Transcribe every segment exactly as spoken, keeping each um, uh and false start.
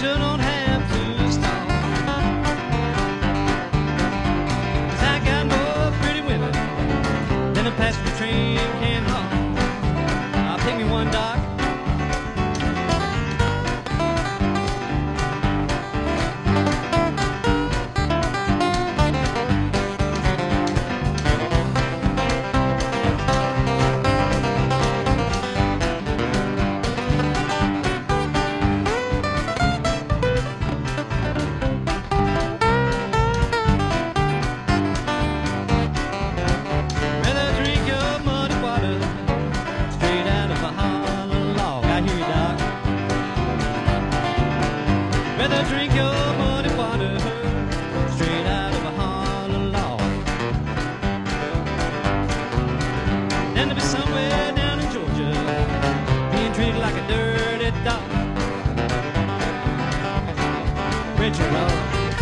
sure don't have to stall. 'Cause I got more pretty women than a passenger train can haul. I'll pick me one, Doc. Rather drink your muddy water straight out of a hollow log than to be somewhere down in Georgia being treated like a dirty dog. Richard Roll.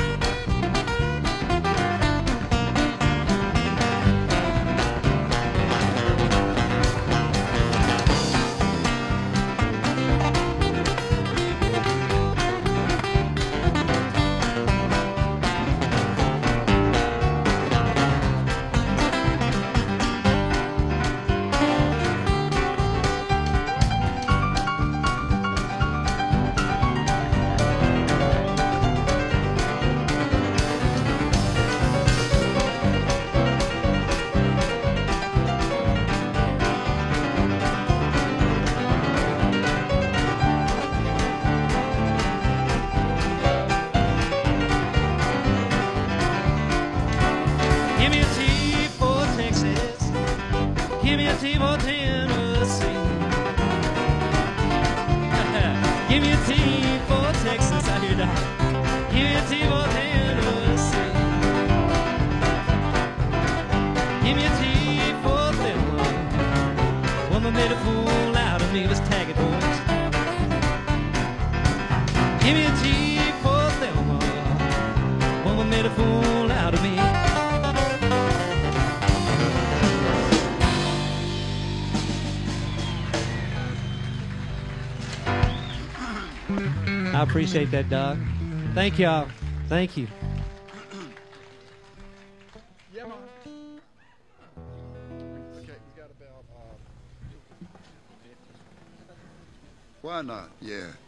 Give me a T for Texas. Give me a T for Tennessee. Give me a T for Texas. I hear that. Give me a T for Tennessee. Give me a T for Thelma. Woman made a fool out of me. Let's tag it, boys. Give me a T for Thelma. Woman made a fool out of me. I appreciate that, Doc. Thank y'all. Thank you. Yeah, man. Okay, we got about. Uh... Why not? Yeah.